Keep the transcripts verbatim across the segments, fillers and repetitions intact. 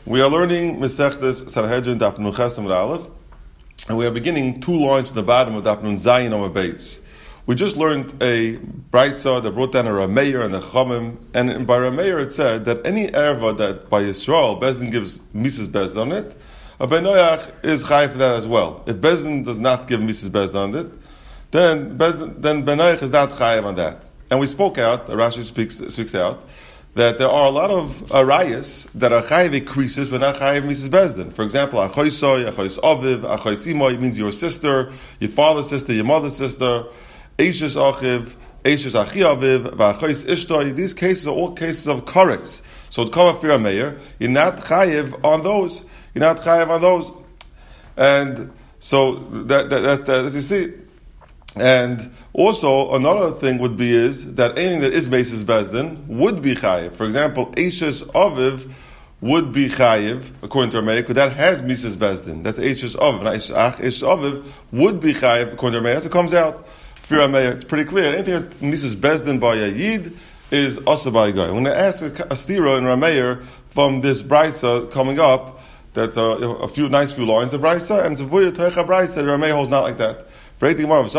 We are learning Masechtas Sanhedrin Daf Nun Ches Amud Aleph, and we are beginning two lines at the bottom of Daf Nun Zayin Amud Beis. We just learned a brayso that brought down a Rameir and a Chomim, and by Rameir it said that any erva that by Yisrael Bezdin gives Misas Bezdin on it, a Ben Noach is chayiv for that as well. If Bezdin does not give Misas Bezdin on it, then Bezdin, then Ben Noach is not chayiv on that. And we spoke out, Rashi speaks speaks out, that there are a lot of arayas that are chayiv creases but not chayiv Misas Bezdin. For example, achoisoy, achois aviv, achois imoy means your sister, your father's sister, your mother's sister, eishes achiv, eishes achi aviv, v'achois ishtoy. These cases are all cases of kares. So to come up for a mayor, you're not chayiv on those. You're not chayiv on those. And so that, that, that, that as you see. And also, another thing would be is that anything that is Misas Bezdin would be chayiv. For example, Eishes Aviv would be chayiv, according to Rameir, because that has Misas Bezdin. That's Eishes Aviv. And Eishes Aviv would be chayiv, according to Rameir. So it comes out for Rameir. It's pretty clear. Anything that's Misas Bezdin by a Yid is also by a guy. When I ask a stira in Rameir from this brayso coming up, that's a, a few nice few lines of brayso, and it's a vuya teicha brayso. Rameir holds not like that. Anything that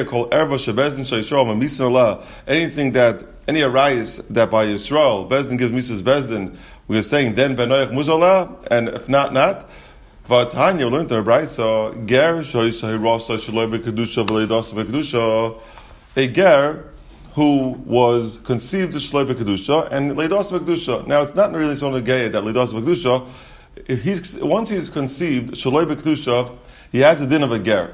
any arayis that by Yisrael Bezdin gives Misas Bezdin, we are saying then Ben Noach Muzala, and if not, not. But Tanya learned in a brayso ger shoyisay rasa shaloi bekedusha v'leidas bekedusha, a ger who was conceived of shaloi bekedusha and leidas bekedusha. Now it's not really so gay that leidas bekedusha. If he's once he's conceived shaloi bekedusha, he has a din of a ger.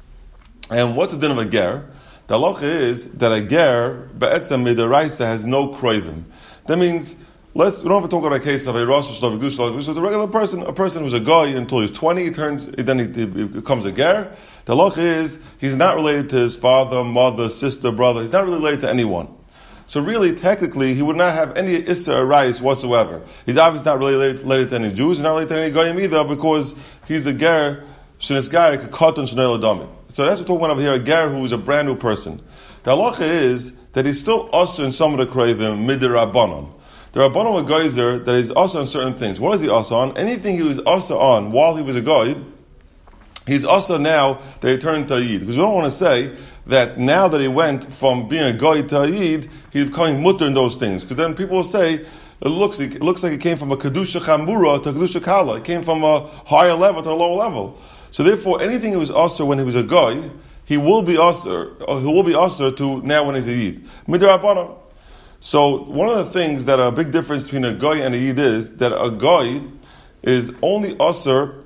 And what's the din of a ger? The halacha is that a ger, be'etzem midaraisa, has no kroivim. That means, let's, we don't have to talk about a case of a rosh hashanah v'gush, the regular person, a person who's a guy until he's twenty, he turns, then he, he becomes a ger. The halacha is, he's not related to his father, mother, sister, brother, he's not really related to anyone. So really, technically, he would not have any issa arayis whatsoever. He's obviously not really related, related to any Jews, he's not related to any goyim either, because he's a ger, shenis ger, katan shnei ladamim. So that's what we're talking about over here, a ger who is a brand new person. The halacha is that he's still also in some of the kravim, midirabanon. The rabbanon a geyser that he's also on certain things. What is he also on? Anything he was also on while he was a guy, he's also now that he turned to a yid. Because we don't want to say that now that he went from being a guy to a yid, he's becoming mutter in those things. Because then people will say, it looks, it looks like it came from a kedusha chamura to a kedusha kala. It came from a higher level to a lower level. So therefore, anything he was usher when he was a guy, he will be usher, or he will be usher to now when he's a yid. Midrabanan. So one of the things that are a big difference between a guy and a yid is that a guy is only usher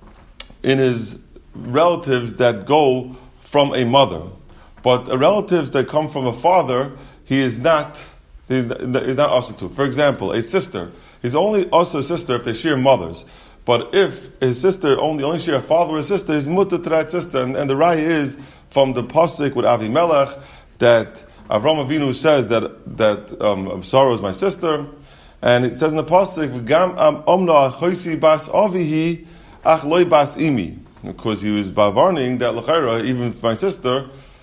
in his relatives that go from a mother, but relatives that come from a father, he is not. He's not usher to. For example, a sister. He's only usher sister if they share mothers. But if his sister only only share a father or a sister, he's mutter to that sister. And, and the raya is from the pasuk with Avimelech that Avram Avinu says that that um, Sarah is my sister, and it says in the pasuk v'gam omna achoisi bas avihi ach loy bas imi, because he was bavarning that l'chayra even my sister.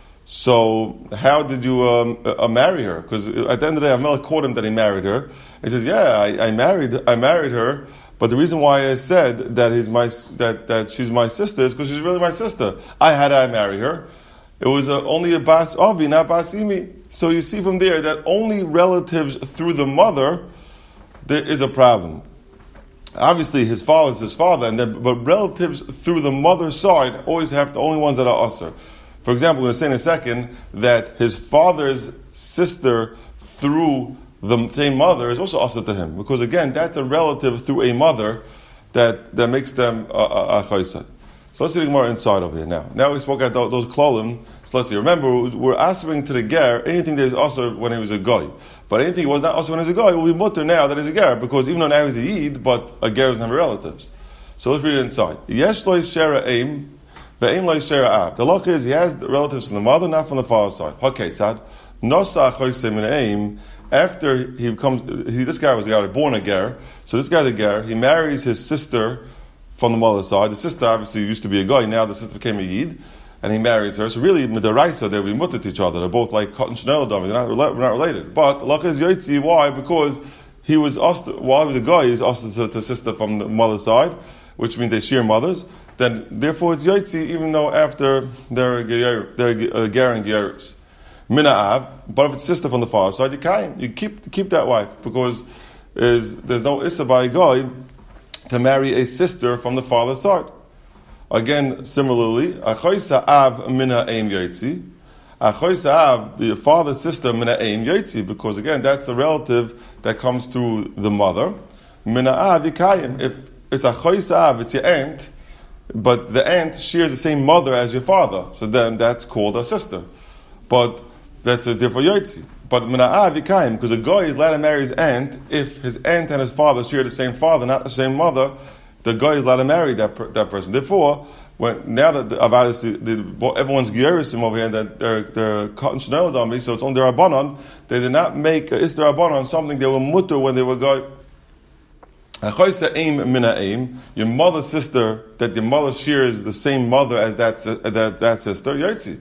So how did you um, uh, marry her? Because at the end of the day, Avimelech caught him that he married her. He says, "Yeah, I, I married I married her." But the reason why I said that he's my that, that she's my sister is because she's really my sister. I had to marry her. It was a, only a bas avi, not bas imi. So you see from there that only relatives through the mother there is a problem. Obviously, his father is his father, and then, but relatives through the mother's side always have the only ones that are usher. For example, we're going to say in a second that his father's sister through the same mother is also usher to him, because again, that's a relative through a mother that, that makes them a chaysad. So let's see more inside over here now. Now we spoke about those klolim. So let's see. Remember, we're answering to the ger anything that is also when he was a guy, but anything he was not also when he was a guy will be mutter now that he's a ger, because even though now he's a yid, but a ger doesn't have relatives. So let's read it inside. Yesh loy shera aim, ve'ein loy shera ab. The loch is he has the relatives from the mother, not from the father's side. Haketzad nosa choysei min aim. After he becomes, he, this guy was a guy born a ger, so this guy's a ger. He marries his sister from the mother's side. The sister obviously used to be a guy, now the sister became a yid, and he marries her. So really, midaraisa, they would be mutter to each other. They're both like cotton shnei ladam. They're not, they're not related. But lach is yotzi. Why? Because he was asked, while he was a guy, he was asked to, to sister from the mother's side, which means they share mothers. Then, therefore, it's Yaitzi, even though after they're they're uh, Ger and Geris. Mina Av, but if it's sister from the father's side, you kaim. You keep keep that wife because is there's no issa by a guy to marry a sister from the father's side. Again, similarly, Achoisa Av Mina Aim Yaitzi. Achoisa Av, the father's sister, Mina Aim Yaitzi, because again, that's a relative that comes through the mother. Mina Av Yikayim. If it's Achoisa Av, it's your aunt, but the aunt shares the same mother as your father, so then that's called a sister. But that's a different Yaitzi. But Mina Av Yikayim, because a guy is allowed to marry his aunt if his aunt and his father share the same father, not the same mother. The guy is allowed to marry that per, that person. Therefore, when now that the, obviously the, the, everyone's Gerisim over here, that they're they're cutting Chanel dummy, so it's on their Rabbanon. They did not make a Istar Rabbanon on something they were mutter when they were guy. Your mother's sister, that your mother shares the same mother as that that that sister. Yotzi.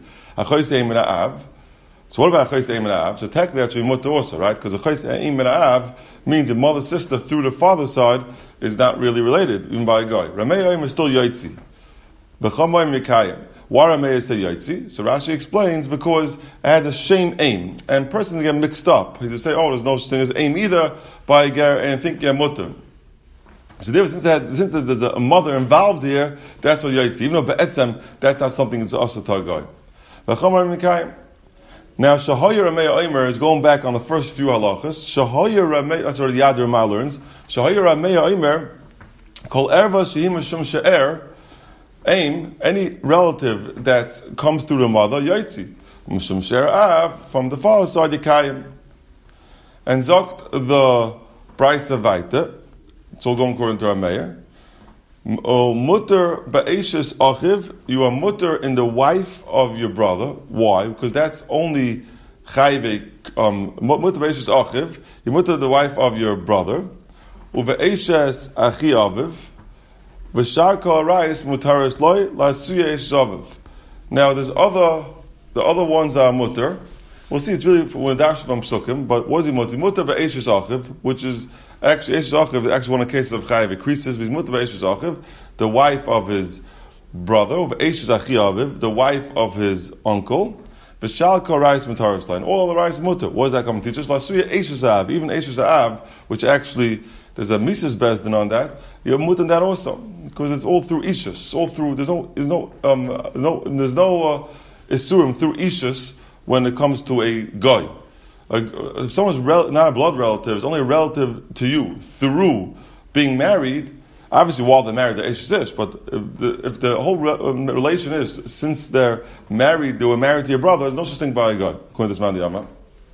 So what about Achayis Eim Av? So technically that should be mutter also, right? Because Achayis Eim Av means your mother's sister through the father's side is not really related, even by a guy. Ramei Oim is still Yaitzi. B'chamoim Yikayim. Why Ramei say Yaitzi? So Rashi explains because it has a shame aim, and persons get mixed up. He just say, oh, there's no such thing as aim either by a ger and think yeah mutter. So there, since, had, since there's a mother involved here, that's what Yaitzi. Even though Be'etzem, that's not something that's also Targoy. B'chamoim Yikayim. Now, Shahaya Ramei Oimer is going back on the first few halachas. Shahaya Ramei, that's what Yad Ramah learns. Shahaya Ramei Oimer, Kol Erva Shehim Shum She'er, Aim, any relative that comes through the mother, Yaitzi. Mishum She'er Av, from the father's side, Yikayim. And Zokt the Brisa Vaita, it's all going according to Ramei. Oh, mutter ba'eshes achiv, you are mutter in the wife of your brother. Why? Because that's only chayve. Um, mutter ba'eshes achiv, you mutter the wife of your brother. Uve'eshes achi aviv, v'shar kol arayis mutaris loy la'suya eshes aviv. Now, there's other the other ones are mutter. We'll see. It's really when dash from psukim. But what is he mutter? Mutter ba'eshes achiv, which is actually, Eshes Achiv is actually one of the cases of Chayiv Krisis, because Mutter Eshes Achiv, the wife of his brother, Eshes Achi Aviv, the wife of his uncle, V'shal Kol Rais Mutaris Line. All of the Rais Mutter. What does that come to teach us? Lasuya Eshes Av, even Eshes Av, which actually there's a Mises Bezdin on that. You're Mutter that also, because it's all through Ishus. It's all through. There's no, there's no, um, no, there's no uh, Isurim through Ishus when it comes to a guy. If someone's rel- not a blood relative, it's only a relative to you through being married. Obviously, while they're married, they're Eshes Ish. But if the, if the whole re- um, relation is since they're married, they were married to your brother, there's no such thing by a guy, according to this man Yama.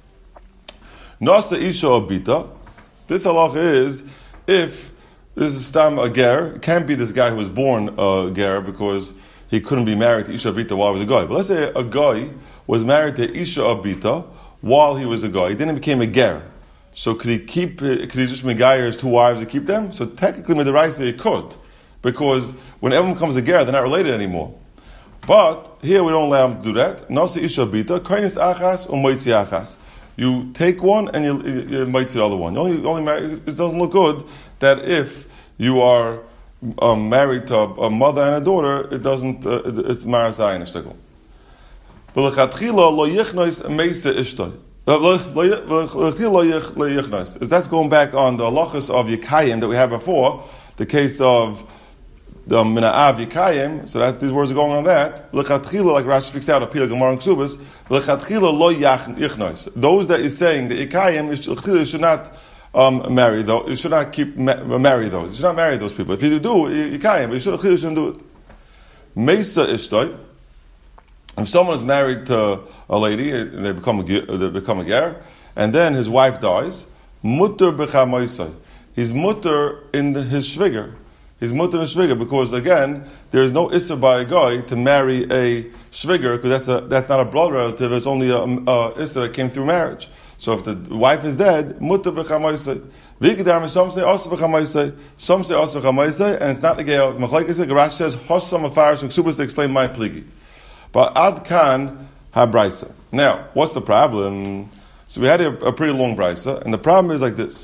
Nasa Isha Obita. This halach is if this is Stam a ger, it can't be this guy who was born a ger because he couldn't be married to Isha Obita while he was a guy. But let's say a guy was married to Isha Obita while he was a guy, he then became a ger. So could he keep? Could he just megayer his two wives and keep them? So technically, with the rights he could, because when everyone becomes a ger, they're not related anymore. But here we don't allow him to do that. Nasi isha bita kainis achas or moitzi achas. You take one and you, you, you moitzi the other one. You only, only marry, it doesn't look good that if you are um, married to a, a mother and a daughter, it doesn't. Uh, it, it's marasai and a shtickle. That's going back on the halachas of Yikayim that we had before, the case of the Mina Av Yikayim. So that these words are going on that. Like Rashi fixed out a Pila Gemara and Ksubas. Those that is saying that Yikayim should not um, marry though. You should not keep ma- marry those. You should not marry those people. If you do Yikayim, but you should, shouldn't do it. Mesa Ishtoi. If someone is married to a lady and they become a they become a ger, and then his wife dies, mutter b'chamoisai. He's mutter in the, his shviger. He's mutter in his shviger because again, there is no issa by a guy to marry a shviger because that's a that's not a blood relative. It's only a, a issa that came through marriage. So if the wife is dead, mutter b'chamoisai. Some say also b'chamoisai. Some say also b'chamoisai, and it's not the gay machlekes. Rashi says hossam afarish and ksubas to explain my pligi. But ad kan ha-brisa. Now, what's the problem? So we had a, a pretty long brisa, and the problem is like this.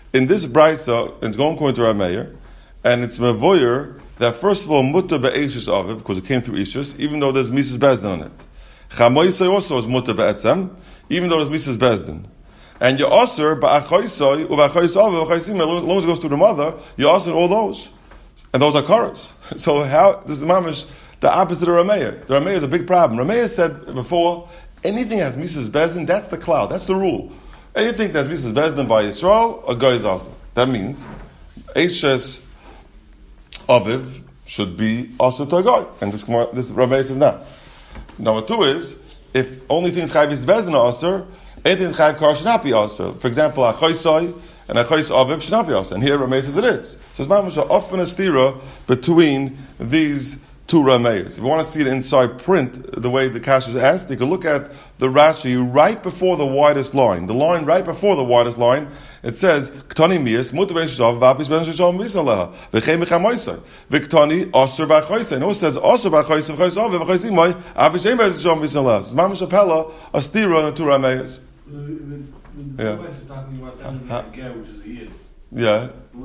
in this brisa, it's going according to Rameir, and it's mevoyer that first of all mutter be'eshus aviv because it came through ishus, even though there's misas bezdin on it. Chamoisai also is mutter be'etzem, even though there's misas bezdin. And you're also ba'achoisai u'va'achois aviv v'achaisim. As long as it goes through the mother, you're also in all those, and those are karas. So how this is mamish the opposite of Rameir. The Rameir is a big problem. Rameir said before, anything that has misas bezdin, that's the cloud, that's the rule. Anything that's misas bezdin by Yisrael, a guy is also. That means Eishes Aviv should be also to a guy. And this, this Rameir says now. Number two is, if only things chayv misas bezdin are also, anything chayv kar should not be also. For example, a choisai and a chois aviv should not be also. And here Rameir says it is. So it's mamish often a stira between these two Rameirs. If you want to see the inside print, the way the Kash is asked, you can look at the Rashi right before the widest line. The line right before the widest line, it says, Ktani miyas, mutvei vapis ben shisham misaleha, v'chem mechamoisai, v'ktani osur b'achoisai. And it says, osur b'achoisai, v'chois aviv, v'chois imai, avish ein ben shisham misaleha. It's mamish apella, a stira on the two Rameirs. The wife is talking about that which is a yid. Yeah.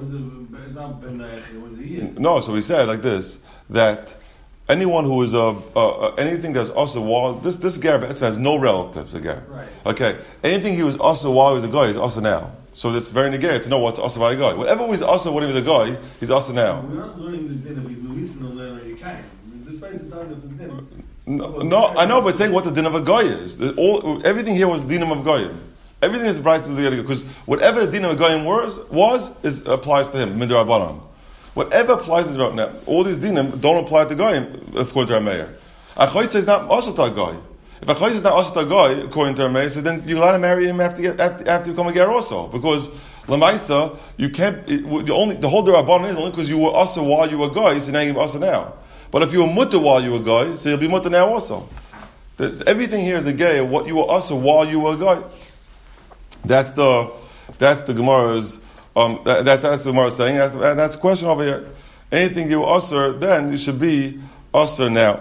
No, so he said like this, that anyone who is of uh, uh, anything that's also while this this ger has no relatives again. Right. Okay, anything he was also while he was a guy is also now. So it's very negate to know what's also by a guy. Whatever was also when he was a guy, he's also now. We're not learning this din of Luis and learning you can. This place is talking about the din. No, no, I know, but saying what the din of a guy is. The, all everything here was the din of goyim. Everything is bright to the because whatever the din of a goyim was was is applies to him midrabanan. Whatever applies to the now, all these dinim don't apply to goyim according to Rameir. A chois is not also to a guy. If a chois is not also to a guy according to Rameir, so then you allowed to marry him after get after, after you become a ger also because lamaisa you can't. It, the only the whole derabanan is only because you were also while you were a guy, so now you're also now. But if you were mutter while you were a guy, so you'll be mutter now also. The, everything here is a gay of what you were also while you were a guy. That's the that's the Gemara's. Um, that, that that's the Gemara saying. That's, that's the question over here. Anything you usher, then you should be usher now.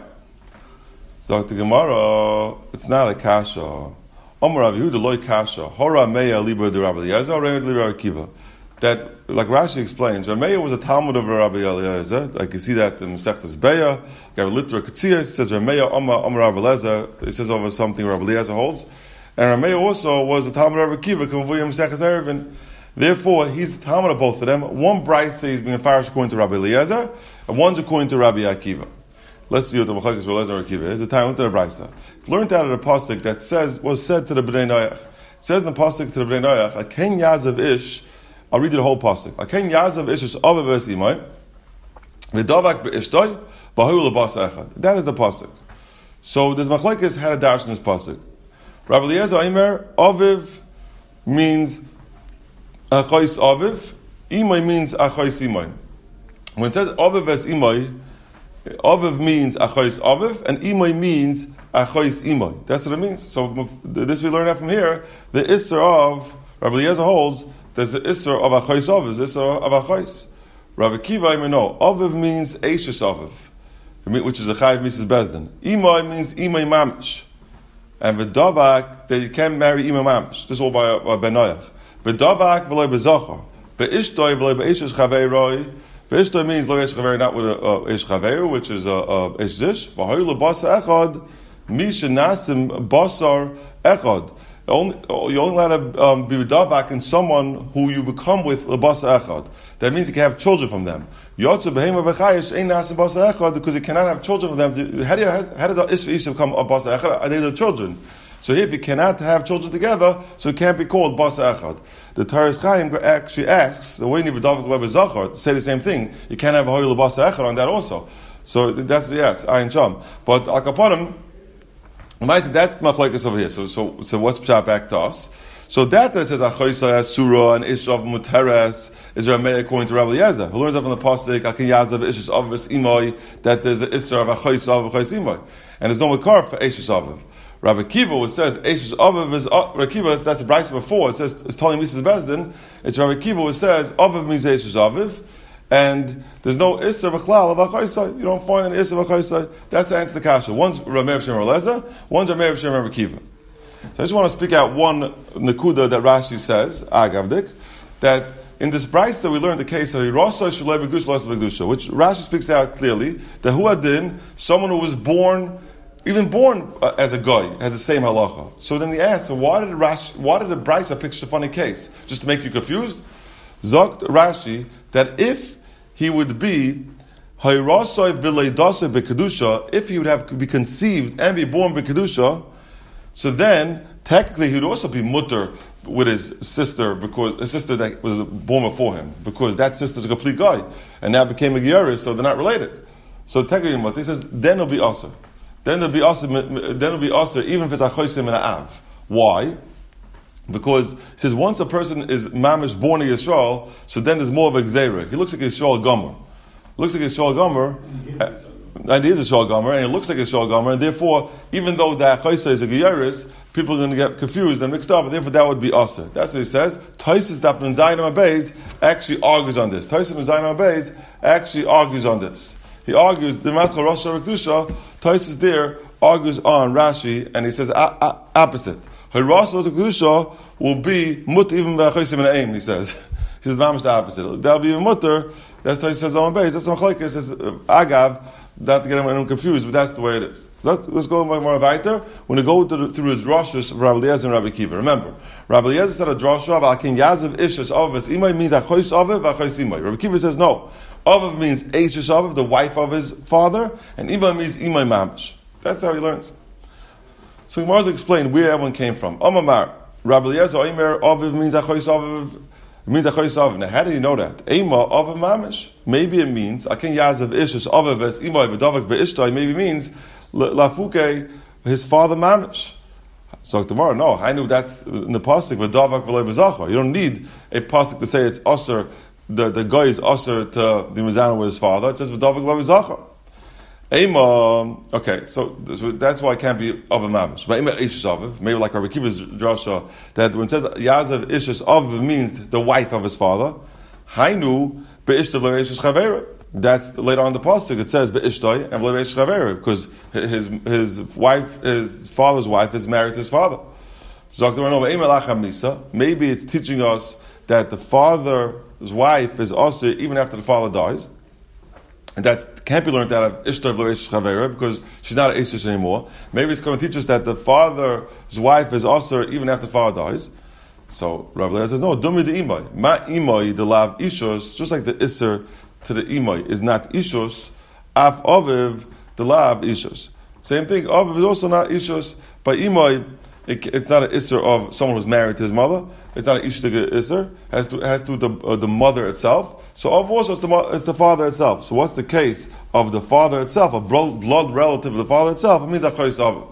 So the Gemara, it's not a kasha. Amar Rav Yehuda loy kasha. Hora meya libra de Rabbi Eliezer, Remed libra Akiva. That, like Rashi explains, Rameya was a Talmud of Rabbi Eliezer. Like you see that in Masechtas Beya. Got a literal Katzia. Says Rameya Amar Amar Rabbi Eliezer. It says over something Rabbi Eliezer holds. And Rameya also was a Talmud of Rabbi Akiva. Kavuyim Masechtas Erevin. Therefore, he's the Talmud of both of them. One Bryce says he's being farish according to Rabbi Eliezer, and one's according to Rabbi Akiva. Let's see what the Machlekes Rabbi Eliezer and Akiva is. The Talmud to the Bryce. It's learned out of the pasuk that says was said to the Bnei Noach. It says in the pasuk to the Bnei Noach, a ken yazav ish. I'll read you the whole pasuk. A ken yazav ish is ave v'esimai v'davak be'ishtoi b'hu lebas echad. That is the pasuk. So this Machlekes had a dash in this pasuk. Rabbi Eliezer Aimer aviv means Achais Aviv, Imai means Achais Imai. When it says Aviv as Imai, Aviv means Achais Aviv, and Imai means Achais Imai. That's what it means. So this we learn out from here. The Isser of Rabbi Eliezer holds there's the Isser of Achais Aviv, the Isser of Achais. Rabbi Kiva, I know Aviv means Eishes Aviv, which is a Chayiv Misas Bezdin. Imai means Imai Mamish, and V'davak they can marry Imai Mamish. This is all by, by Ben Noach. B'davak v'loy b'zochar, b'ishtoi v'loy b'ishes chaveiroi. B'ishtoi means lo ish chaveir, not with a ish chaveir, which is a ish zish. V'hoy lebasa echad, mi shenasim basar echad. Only, you only allowed to um, be b'davak in someone who you become with lebasa echad. That means you can have children from them. Yotzu b'hema v'chayish ein nasim basa echad, because you cannot have children from them. How do you, how does a ish ish become a basa echad? Are they the children? So here, if you cannot have children together, so it can't be called basa echad. The Taras Chaim actually asks the way you to say the same thing. You can't have a hoyle basa echad on that also. So that's yes, ayin sham. But al kaponim, that's the machlekes over here. So so so what's pshat back to us? So that that says achoisa surah and ish of muteres is Rameir according to Rabbi Eliezer, who learns up from the pasuk akin yazav ish of imoi that there's an isra of achoisa of achois imoi, and there's no makar for ish of. Rabbi Kiva, which says Eishes Aviv is uh, Rabbi Kiva, that's the Bryce before. It says it's telling Misas Bezdin. It's Rabbi Kiva who says Aviv means Eishes Aviv, and there's no Isser v'chlal of Achaisai. You don't find an Isser v'Achaisai. That's the answer to the kasha. One's Rameir B'Shem Eliezer, one's Rameir B'Shem Rabbi Kiva. So I just want to speak out one Nakuda that Rashi says Agavdik, that in this brisa we learned the case of Hirasa Shalei B'Kedusha Lost B'Kedusha, which Rashi speaks out clearly that who adin, someone who was born, even born uh, as a guy, has the same halacha. So then he asks, so why did Rashi, why did the brisa pick such a funny case? Just to make you confused? Zogt Rashi that if he would be Hirasa V'Leidasa B'Kedusha, if he would have to be conceived and be born B'Kedusha, so then technically he would also be mutter with his sister, because a sister that was born before him, because that sister's a complete guy, and now became a Gyaris, so they're not related. So technically, what he says, then it'll be Aser. Then it'll be Aser. Then it'll be Aser, even if it's Achosim and Av. Why? Because he says once a person is mamish born in Yisrael, so then there's more of a Gzeira. He looks like a Yisrael Gomer. Looks like a Yisrael Gomer. And he is a Yisrael Gomer, and he looks like a Yisrael Gomer, and therefore, even though the Achoisa is a Gyaris, people are going to get confused and mixed up, and therefore that would be Aser. That's what he says. Taisus Dapn Zainam Abayz actually argues on this. Taisus Zainam Abayz actually argues on this. He argues, the Maskal Rosh Hashanah, Taisus there argues on Rashi, and he says a- a- opposite. Her Rosh Hashanah will be mut even by Chosim and Aim, he says. He says, Mamish the opposite. That'll be mutter. That's Taisus says on Abayz. That's what Machlekes says, Agav, not to get anyone confused, but that's the way it is. Let's, let's go more weiter. We're going to go to the, through his drashas of Rabbi Eliezer and Rabbi Kiva. Remember, Rabbi Eliezer said a drasha of Akin Yazav Ishes Avos Imay means Achois Aviv Achois Imay. Rabbi Kiva says no. Aviv means Ishes Aviv, the wife of his father, and Imay means Imay Mamish. That's how he learns. So Gemara has explained where everyone came from. Amamar Rabbi Eliezer Omer Aviv means Achois Aviv. It means Achois Aviv. Now, how do you know that? Ema Aviv Mamish. Maybe it means Akin Yazav Ishes Aviv Es Imay V'Davak Ve'Ishtai. Maybe it means Lafuke, his father Mamish. So tomorrow, no, I knew that's in the pasuk v'davak v'loy b'zacha. You don't need a pasuk to say it's usher. The the guy is usher to the mizana with his father. It says v'davak v'loy b'zacha. Ema. Okay, so that's why it can't be of a mamish. But ema ishes aviv, maybe like Rabbi Kiva's drasha, that when it says yazav ishes aviv means the wife of his father. Hainu be'ishtav le'ishes chavera. That's later on in the pasuk. It says be'ishtoi and v'le'ishes chavera, because his his wife, his father's wife, is married to his father. Maybe it's teaching us that the father's wife is also even after the father dies. And that can't be learned out of Ishtar V'Leish Chavera, because she's not an Ishish anymore. Maybe it's going to teach us that the father's wife is also even after the father dies. So Rav Leah says, no, Dumi de Imai. Ma Imai, the lav Ishos, just like the Isser to the Imai is not Ishos, Af Aviv, the lav Ishos. Same thing, Aviv is also not Ishos, but Imai, it, it's not an Isser of someone who's married to his mother. It's not an Ishtig Isser. It has to, it has to do the, uh, the mother itself. So of course it's the, it's the father itself. So what's the case of the father itself, a blood relative of the father itself? It means Achois Aviv.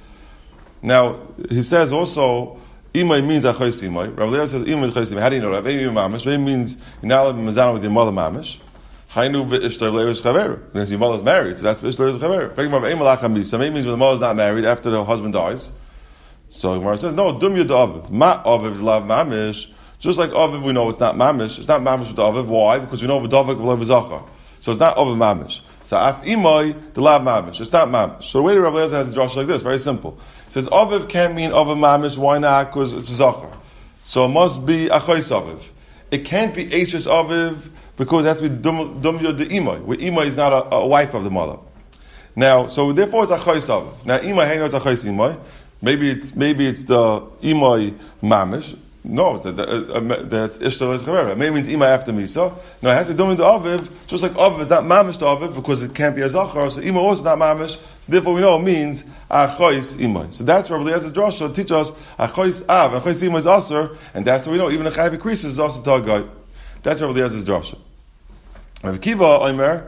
Now, he says also, Imay means Achois Imay. Rav Leah says, Imay Achois Imay. How do you know that? Imay Mamish. Imay means you're not allowed to be mezana with your mother Mamish. Hainu v'ishtar v'leish chaver. Because your mother's married, so that's v'ishtar v'leish chaver. Imay means when the mother's not married after the husband dies. So Gemara says, no, dum yud aviv. Ma aviv lav mamish. Just like aviv, we know it's not mamish. It's not mamish with aviv. Why? Because we know v'davik v'lev v'zachar. So it's not aviv mamish. So af imay, the lav mamish. It's not mamish. So the way the Rabbi Eliezer has the drasha like this, very simple. It says aviv can't mean aviv mamish. Why not? Because it's a zachar. So it must be achos aviv. It can't be eishes aviv because it has to be dum dum yud the imay. Where imay is not a, a wife of the mother. Now, so therefore it's achos aviv. Now imay, hey, no, it's achos imay. Maybe it's maybe it's the imay mamish. No, it's a, a, a, that's ishtar chavera. It maybe means imay after misa. No, it has to be done with the aviv. Just like aviv is not mamish to aviv because it can't be a zachar. So imay also is not mamish. So therefore we know it means achois imay. So that's Rabbi Eliezer's drasha to teach us achois av, achois imay is aser, and that's what we know. Even a chayv creases is also to a guy. That's Rabbi Eliezer's drasha. Rabbi Kiva Omer,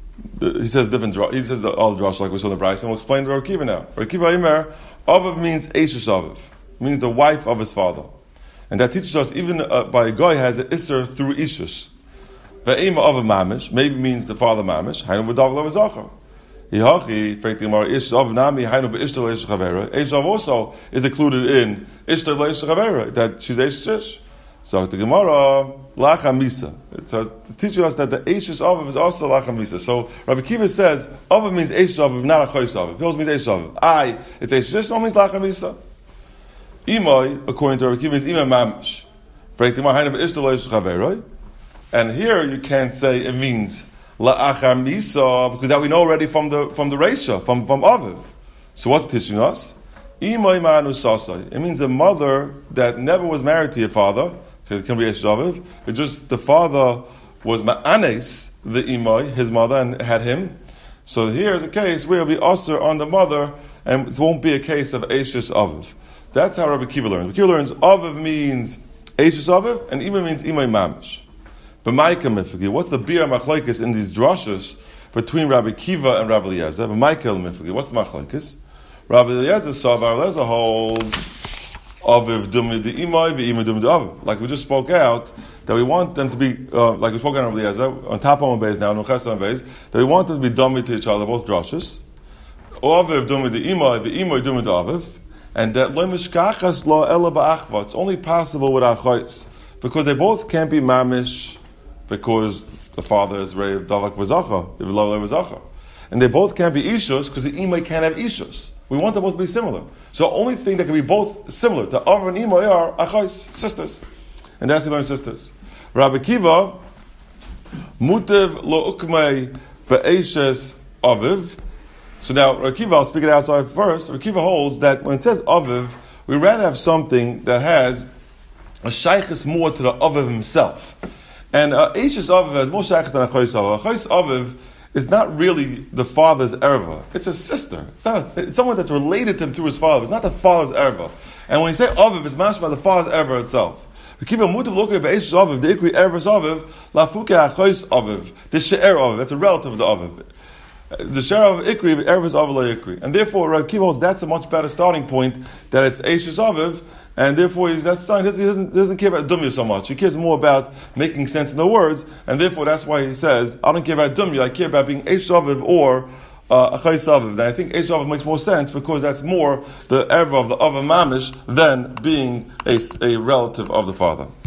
he says different. He says the, all the drasha like we saw in the Bryce, and we'll explain to Rabbi Kiva now. Rabbi Kiva Omer. Aviv means Eishes Aviv, means the wife of his father. And that teaches us even uh, by a guy has an Isser through Ishes. Ve'ema Aviv Mamish, maybe means the father Mamish, Hainu v'dav lo v'zachar. Hihachi, Frek Gemara, Ishes Aviv Nami, Hainu v'ishtar le'esh chavera. Eishes Aviv also is included in Ishtar le'esh chavera, that she's Eishes. So the Gemara, Lacha Misa. It says, it's teaching us that the Eishes Aviv is also Lacha Misa. So Rabbi Kiva says, Aviv means Eishes Aviv, not Achois Aviv. Hills means Eishes Aviv. I, it's Eishes, no means Lacha Misa. Imay, according to Rabbi Kiva, is Imay Mamish. For the Gemara, Hainu v'ishtar le'esh chavera. And here you can't say it means la'achar misa, because that we know already from the from the Reisha, from, from Aviv. So what's teaching us? Imay ma'anu sasai. It means a mother that never was married to your father, because it can be Eshes Aviv. It just, the father was ma'anes, the imay, his mother, and had him. So here is a case where it'll be usher on the mother, and it won't be a case of Eshes Aviv. That's how Rabbi Kiva learns. Rabbi Kiva learns Aviv means Eshes Aviv, and imay means imay mamish. But Micah mifagi, what's the bir machlokes in these drushes between Rabbi Kiva and Rabbi Eliezer? But Micah mifagi, what's the machlokes? Rabbi Eliezer saw, Rabbi Eliezer holds Aviv dumi de imay ve'imay dumi de Aviv. Like we just spoke out, that we want them to be, uh, like we spoke out on Rabbi Eliezer, on top of base now, Nuches on base, that we want them to be dummy to each other, both drushes. Aviv dumi de imay ve'imay dumi de Aviv. And that lo mishkachas lo ela ba'achva. It's only possible with achos, because they both can't be mamish, because the father is Reiv Davak V'zacha, and they both can't be Ishus, because the Imay can't have Ishus. We want them both to be similar. So the only thing that can be both similar to Avar and Imay are Achais, sisters. And that's how you learn sisters. Rabbi Kiva, Mutev lo ukmei be'eshes Aviv. So now, Rabbi Kiva, I'll speak it outside first. Rabbi Kiva holds that when it says Aviv, we rather have something that has a shaykhis more to the Aviv himself. And Eshes Aviv has more shaykhs than Achos Aviv. Achos Aviv is not really the father's erva. It's a sister. It's not a, it's someone that's related to him through his father. It's not the father's erva. And when you say Aviv, it's mashma by the father's erva itself. We keep a mutav looking at Eshes Aviv, the ikri ervas Aviv, lafuke Achos Aviv, the she'er Aviv. That's a relative of the Aviv. The she'er of ikri, ervas Aviv la ikri. And therefore, Rabbi Kiva holds that's a much better starting point, that it's Eshes Aviv. And therefore, he's that sign. He doesn't, he doesn't care about dumya so much. He cares more about making sense in the words, and therefore, that's why he says, "I don't care about dumya. I care about being Eshes Aviv or Achos Aviv." And I think Eshes Aviv makes more sense because that's more the erva of the Aviv mamish than being a, a relative of the father.